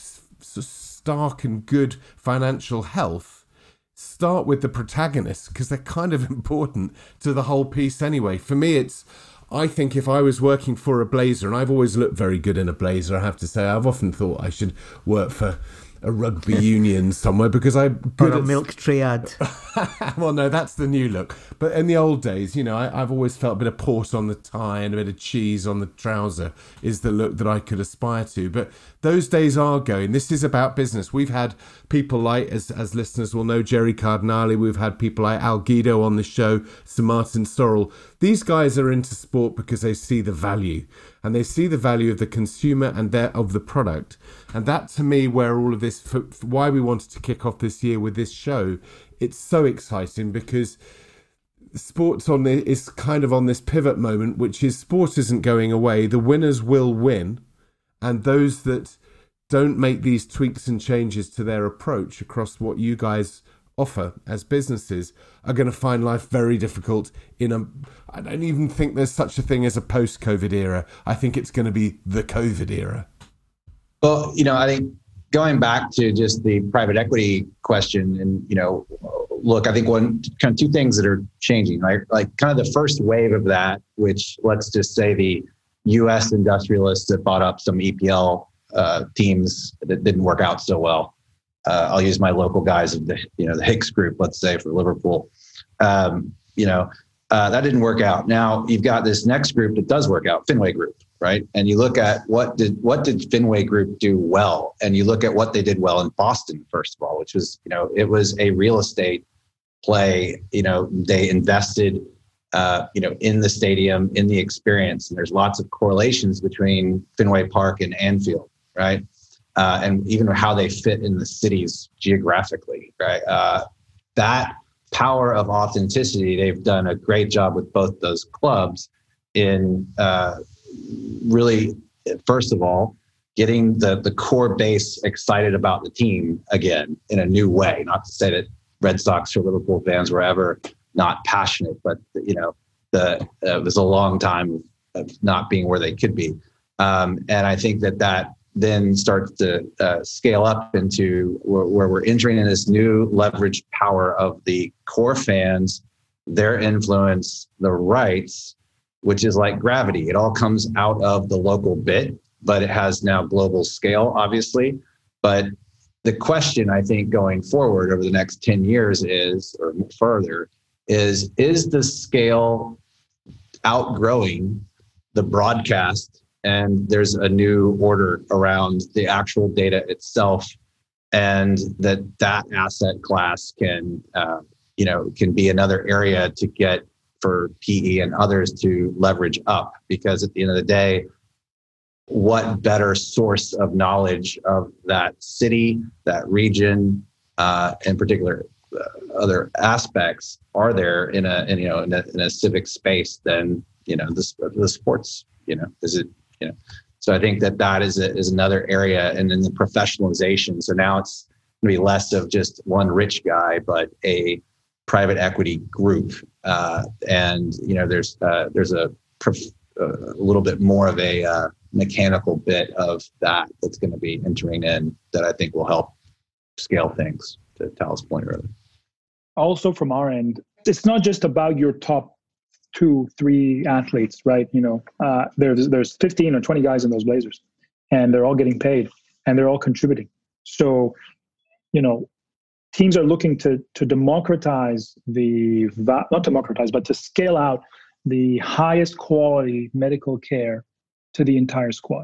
stark and good financial health, start with the protagonists, because they're kind of important to the whole piece anyway. For me, I think if I was working for a blazer, and I've always looked very good in a blazer, I have to say, I've often thought I should work for a rugby union somewhere, because I'm good or a milk triad. Well, no, that's the new look. But in the old days, you know, I've always felt a bit of port on the tie and a bit of cheese on the trouser is the look that I could aspire to. But those days are going. This is about business. We've had people like, as listeners will know, Jerry Cardinale. We've had people like Al Guido on the show, Sir Martin Sorrell. These guys are into sport because they see the value. And they see the value of the consumer and of the product. And that, to me, where all of this, for why we wanted to kick off this year with this show, it's so exciting, because sports is kind of on this pivot moment, which is sport isn't going away. The winners will win. And those that don't make these tweaks and changes to their approach across what you guys offer as businesses are going to find life very difficult I don't even think there's such a thing as a post-COVID era. I think it's going to be the COVID era. Well, you know, I think going back to just the private equity question, and, you know, look, I think two things that are changing, right? Like kind of the first wave of that, which, let's just say the US industrialists that bought up some EPL teams that didn't work out so well. I'll use my local guys of the Hicks group, let's say, for Liverpool. That didn't work out. Now you've got this next group that does work out, Fenway Group, right? And you look at what did Fenway Group do well, and you look at what they did well in Boston, first of all, which was, you know, it was a real estate play. You know, they invested, in the stadium, in the experience, and there's lots of correlations between Fenway Park and Anfield, right? And even how they fit in the cities geographically, right? That power of authenticity, they've done a great job with both those clubs in really, first of all, getting the core base excited about the team again in a new way. Not to say that Red Sox or Liverpool fans were ever not passionate, but, you know, it was a long time of not being where they could be. And I think that then starts to scale up into where we're entering in this new leveraged power of the core fans, their influence, the rights, which is like gravity. It all comes out of the local bit, but it has now global scale, obviously. But the question, I think, going forward over the next 10 years is, or further, is the scale outgrowing the broadcast, and there's a new order around the actual data itself, and that asset class can be another area to get for PE and others to leverage up, because at the end of the day, what better source of knowledge of that city, that region, in particular, other aspects are there in a civic space than the sports? So I think that is another area, and then the professionalization. So now it's going to be less of just one rich guy, but a private equity group, and there's a little bit more of a mechanical bit of that's going to be entering in, that I think will help scale things, to Tal's point earlier. Also from our end, it's not just about your top 2-3 athletes, right? There's 15 or 20 guys in those Blazers, and they're all getting paid and they're all contributing. So, teams are looking to democratize not democratize, but to scale out the highest quality medical care to the entire squad.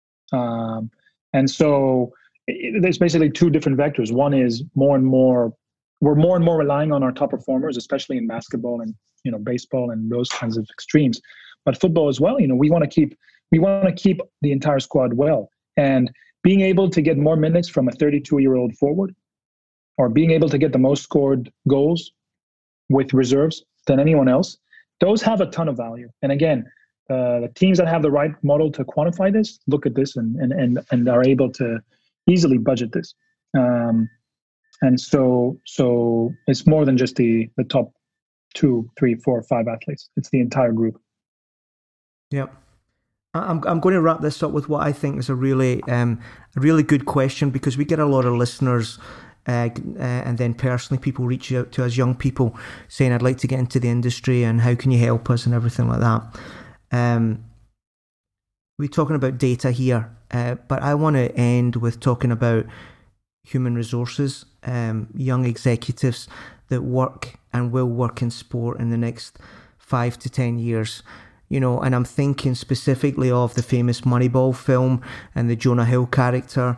And so there's basically two different vectors. One is we're more and more relying on our top performers, especially in basketball and baseball and those kinds of extremes, but football as well. We want to keep the entire squad well, and being able to get more minutes from a 32-year-old forward, or being able to get the most scored goals with reserves than anyone else, those have a ton of value. And again, the teams that have the right model to quantify this look at this and are able to easily budget this. And so it's more than just the top 2, 3, 4, 5 athletes. It's the entire group. Yep. I'm going to wrap this up with what I think is a really good question, because we get a lot of listeners, and then personally people reach out to us, young people, saying, I'd like to get into the industry and how can you help us and everything like that. We're talking about data here, but I want to end with talking about human resources, young executives that work and will work in sport in the next 5 to 10 years. And I'm thinking specifically of the famous Moneyball film and the Jonah Hill character.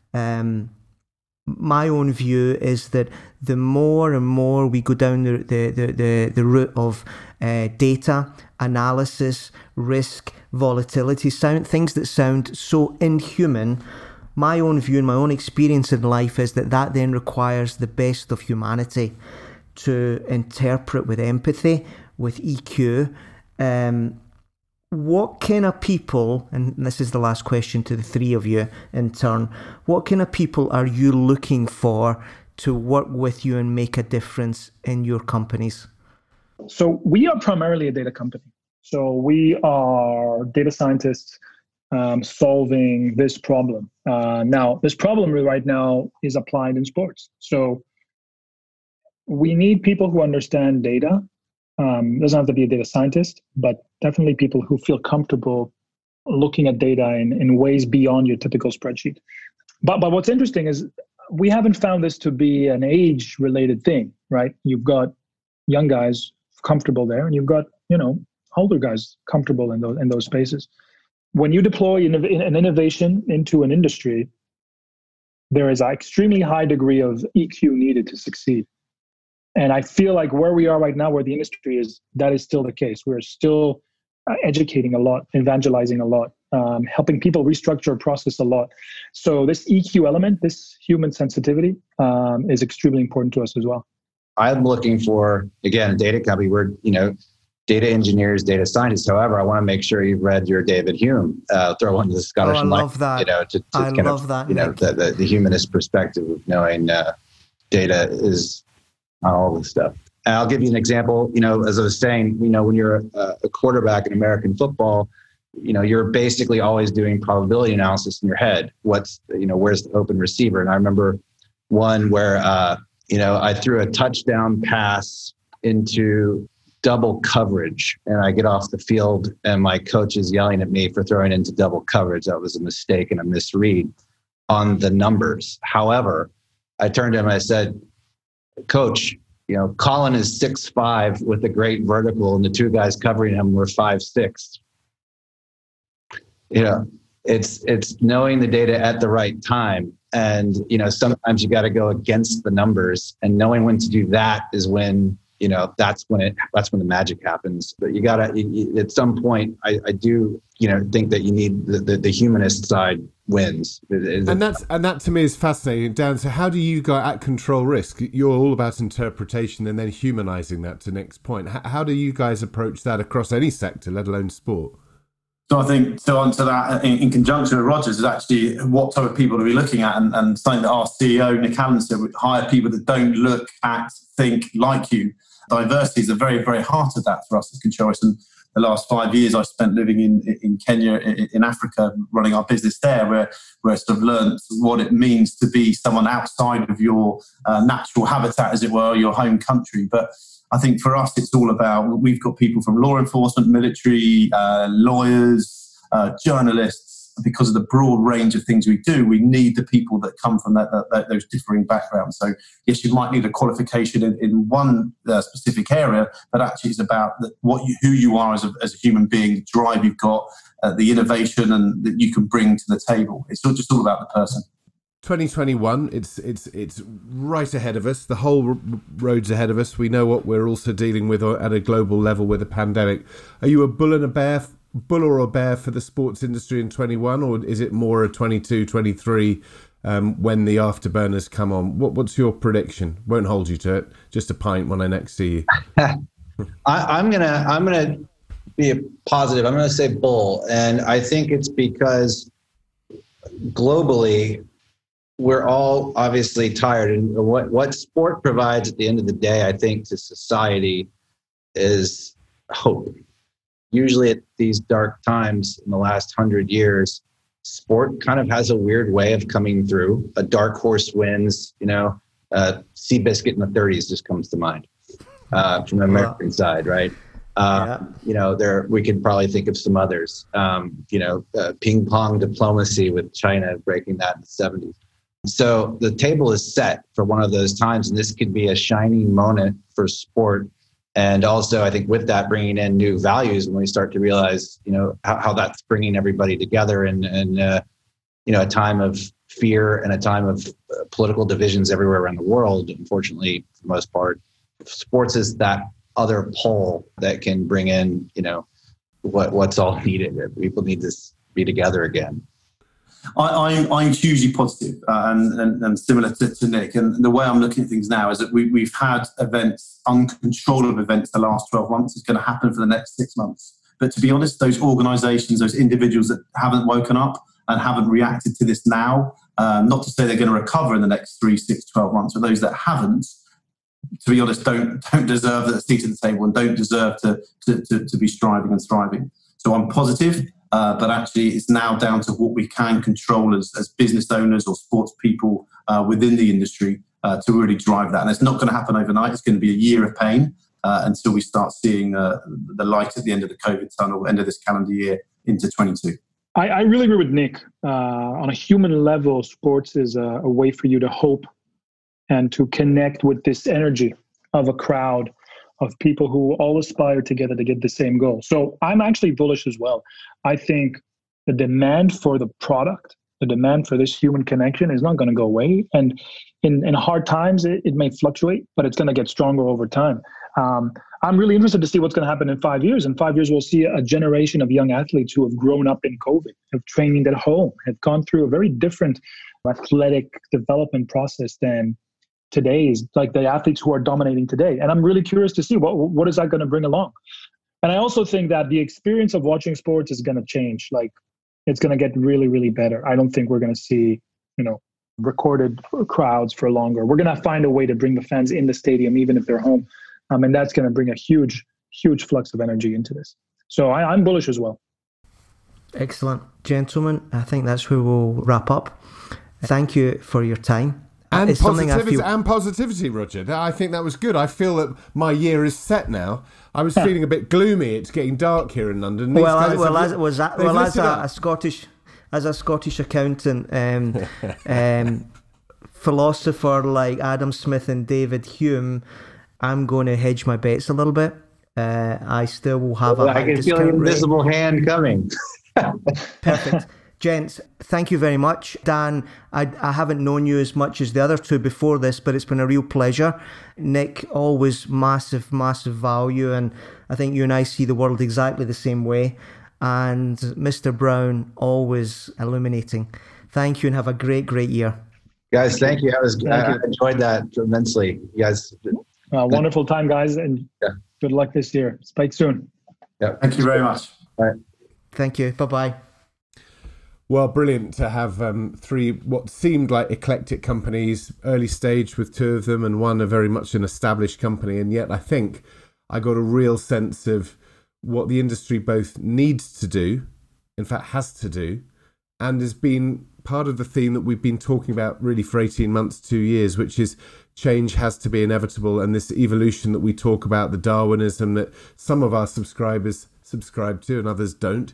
My own view is that the more and more we go down the route of data analysis, risk, volatility, things that sound so inhuman, my own view and my own experience in life is that then requires the best of humanity to interpret with empathy, with EQ. What kind of people, and this is the last question to the three of you in turn, what kind of people are you looking for to work with you and make a difference in your companies? So we are primarily a data company. So we are data scientists solving this problem. Now, this problem right now is applied in sports. So we need people who understand data. Doesn't have to be a data scientist, but definitely people who feel comfortable looking at data in ways beyond your typical spreadsheet. But what's interesting is we haven't found this to be an age-related thing, right? You've got young guys comfortable there, and you've got older guys comfortable in those spaces. When you deploy an innovation into an industry, there is an extremely high degree of EQ needed to succeed. And I feel like where we are right now, where the industry is, that is still the case. We're still educating a lot, evangelizing a lot, helping people restructure a process a lot. So this EQ element, this human sensitivity, is extremely important to us as well. I'm looking for, again, a data company. We're, data engineers, data scientists. However, I want to make sure you've read your David Hume, throw into the Scottish I love that. The humanist perspective of knowing data is all this stuff. And I'll give you an example. As I was saying, when you're a quarterback in American football, you're basically always doing probability analysis in your head. Where's the open receiver? And I remember one where, I threw a touchdown pass into double coverage, and I get off the field and my coach is yelling at me for throwing into double coverage. That was a mistake and a misread. on the numbers. However, I turned to him and I said, Coach, Colin is 6'5" with a great vertical, and the two guys covering him were 5'6". It's knowing the data at the right time. And, sometimes you got to go against the numbers, and knowing when to do that is when, that's when the magic happens. But you gotta, at some point, I do, think that you need the humanist side wins. And that to me is fascinating. Dan, so how do you go at control risk? You're all about interpretation and then humanizing that to Nick's point. How do you guys approach that across any sector, let alone sport? So I think to answer that in conjunction with Rogers is actually what type of people are we looking at, and something that our CEO Nick Allen said: we hire people that don't look, act, think like you. Diversity is a very, very heart of that for us as Control. And the last 5 years I spent living in Kenya, in Africa, running our business there, where I sort of learned what it means to be someone outside of your natural habitat, as it were, your home country. But I think for us, it's all about, we've got people from law enforcement, military, lawyers, journalists. Because of the broad range of things we do, we need the people that come from those differing backgrounds. So yes, you might need a qualification in one specific area, but actually it's about who you are as a human being, the drive you've got, the innovation and that you can bring to the table. It's not just all about the person. 2021, it's right ahead of us. The whole road's ahead of us. We know what we're also dealing with at a global level with a pandemic. Are you a bull or a bear for the sports industry in 21, or is it more a 22, 23 when the afterburners come on? What's your prediction? Won't hold you to it. Just a pint when I next see you. I'm gonna be a positive. I'm gonna say bull, and I think it's because globally we're all obviously tired, and what sport provides at the end of the day, I think, to society is hope. Usually at these dark times in the last 100 years, sport kind of has a weird way of coming through. A dark horse wins, Seabiscuit in the 30s just comes to mind from the American side, right? We could probably think of some others. Ping pong diplomacy with China breaking that in the 70s. So the table is set for one of those times, and this could be a shining moment for sport. And also, I think with that, bringing in new values when we start to realize, how that's bringing everybody together in a time of fear and a time of political divisions everywhere around the world. Unfortunately, for the most part, sports is that other pole that can bring in, what's all needed. People need to be together again. I'm hugely positive, and similar to Nick. And the way I'm looking at things now is that we've had events, uncontrollable events, the last 12 months. It's going to happen for the next 6 months. But to be honest, those organisations, those individuals that haven't woken up and haven't reacted to this now, not to say they're going to recover in the next 3, 6, 12 months, but those that haven't, to be honest, don't deserve a seat at the table and don't deserve to be striving and thriving. So I'm positive. But actually, it's now down to what we can control as business owners or sports people within the industry to really drive that. And it's not going to happen overnight. It's going to be a year of pain until we start seeing the light at the end of the COVID tunnel, end of this calendar year into 22. I really agree with Nick. On a human level, sports is a way for you to hope and to connect with this energy of a crowd of people who all aspire together to get the same goal. So I'm actually bullish as well. I think the demand for the product, the demand for this human connection is not going to go away. And in hard times, it may fluctuate, but it's going to get stronger over time. I'm really interested to see what's going to happen in 5 years. In 5 years, we'll see a generation of young athletes who have grown up in COVID, have trained at home, have gone through a very different athletic development process than today's, like the athletes who are dominating today. And I'm really curious to see what is that going to bring along. And I also think that the experience of watching sports is going to change. Like, it's going to get really, really better. I don't think we're going to see, recorded crowds for longer. We're going to find a way to bring the fans in the stadium, even if they're home. And that's going to bring a huge, huge flux of energy into this. So I'm bullish as well. Excellent. Gentlemen, I think that's where we'll wrap up. Thank you for your time. And positivity, Roger. I think that was good. I feel that my year is set now. I was feeling a bit gloomy. It's getting dark here in London. As a as a Scottish accountant, philosopher like Adam Smith and David Hume, I'm going to hedge my bets a little bit. I still will have a I can feel an invisible hand coming. Perfect. Gents, thank you very much. Dan, I haven't known you as much as the other two before this, but it's been a real pleasure. Nick, always massive, massive value, and I think you and I see the world exactly the same way. And Mr. Brown, always illuminating. Thank you and have a great, great year. Guys, thank you. I enjoyed that immensely. You guys. Wonderful time, guys, and good luck this year. Spike soon. Yeah. Thank you very much. All right. Thank you. Bye-bye. Well, brilliant to have three what seemed like eclectic companies, early stage with two of them, and one a very much an established company. And yet I think I got a real sense of what the industry both needs to do, in fact has to do, and has been part of the theme that we've been talking about really for 18 months, 2 years, which is change has to be inevitable. And this evolution that we talk about, the Darwinism that some of our subscribers subscribe to and others don't,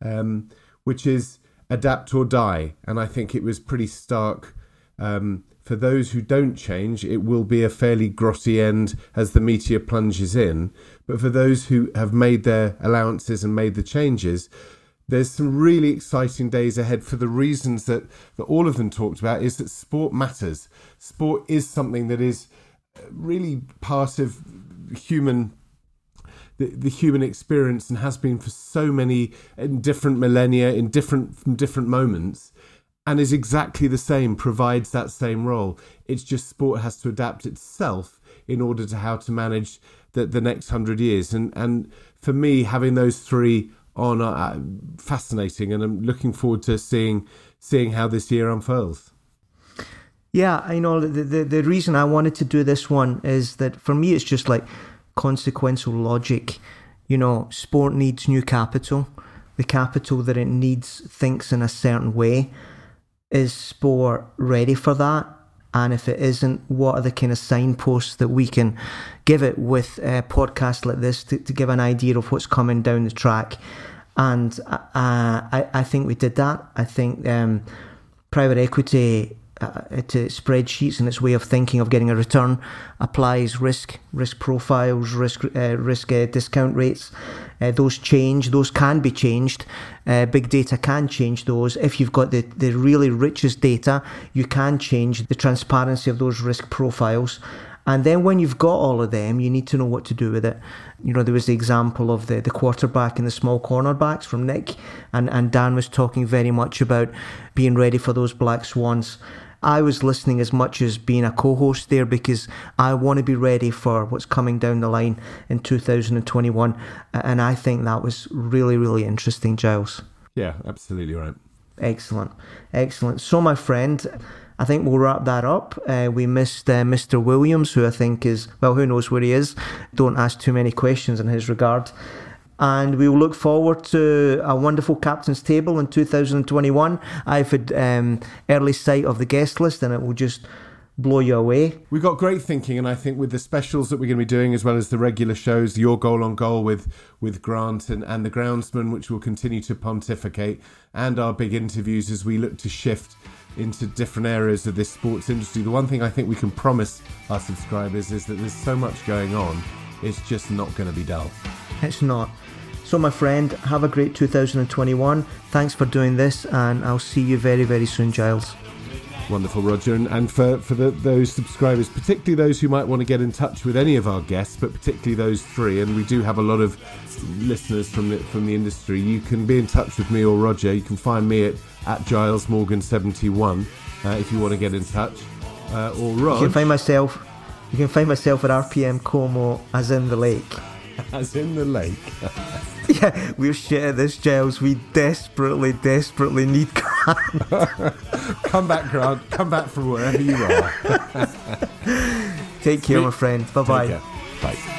which is adapt or die. And I think it was pretty stark. For those who don't change, it will be a fairly grotty end as the meteor plunges in. But for those who have made their allowances and made the changes, there's some really exciting days ahead for the reasons that all of them talked about, is that sport matters. Sport is something that is really part of human the human experience and has been for so many in different millennia, in different moments, and is exactly the same, provides that same role. It's just sport has to adapt itself in order to how to manage the next 100 years. And for me, having those three on are fascinating, and I'm looking forward to seeing how this year unfolds. Yeah, I know the reason I wanted to do this one is that for me it's just like consequential logic. You know, sport needs new capital. The capital that it needs thinks in a certain way. Is sport ready for that? And if it isn't, what are the kind of signposts that we can give it with a podcast like this to give an idea of what's coming down the track? And I think we did that. I think private equity to spreadsheets and its way of thinking of getting a return applies risk profiles, risk discount rates. Those change. Those can be changed. Big data can change those. If you've got the really richest data, you can change the transparency of those risk profiles. And then when you've got all of them, you need to know what to do with it. You know, there was the example of the quarterback and the small cornerbacks from Nick, and Dan was talking very much about being ready for those black swans. I was listening as much as being a co-host there because I want to be ready for what's coming down the line in 2021. And I think that was really, really interesting, Giles. Yeah, absolutely right. Excellent. So, my friend, I think we'll wrap that up. We missed Mr. Williams, who I think is, well, who knows where he is. Don't ask too many questions in his regard. And we will look forward to a wonderful captain's table in 2021. I've had early sight of the guest list, and it will just blow you away. We've got great thinking, and I think with the specials that we're going to be doing, as well as the regular shows, Your Goal on Goal with Grant and the Groundsman, which will continue to pontificate, and our big interviews as we look to shift into different areas of this sports industry. The one thing I think we can promise our subscribers is that there's so much going on, it's just not going to be dull. It's not. So, my friend, have a great 2021. Thanks for doing this, and I'll see you very, very soon, Giles. Wonderful, Roger. And for those subscribers, particularly those who might want to get in touch with any of our guests, but particularly those three, and we do have a lot of listeners from the industry, you can be in touch with me or Roger. You can find me at Giles Morgan 71 if you want to get in touch. Or Rog. You can find myself at RPM Como, as in the lake. As in the lake. Yeah, we're shit at this, Giles. We desperately need Grant. Come back, Grant. Come back from wherever you are. Take care, my friend. Bye-bye. Bye.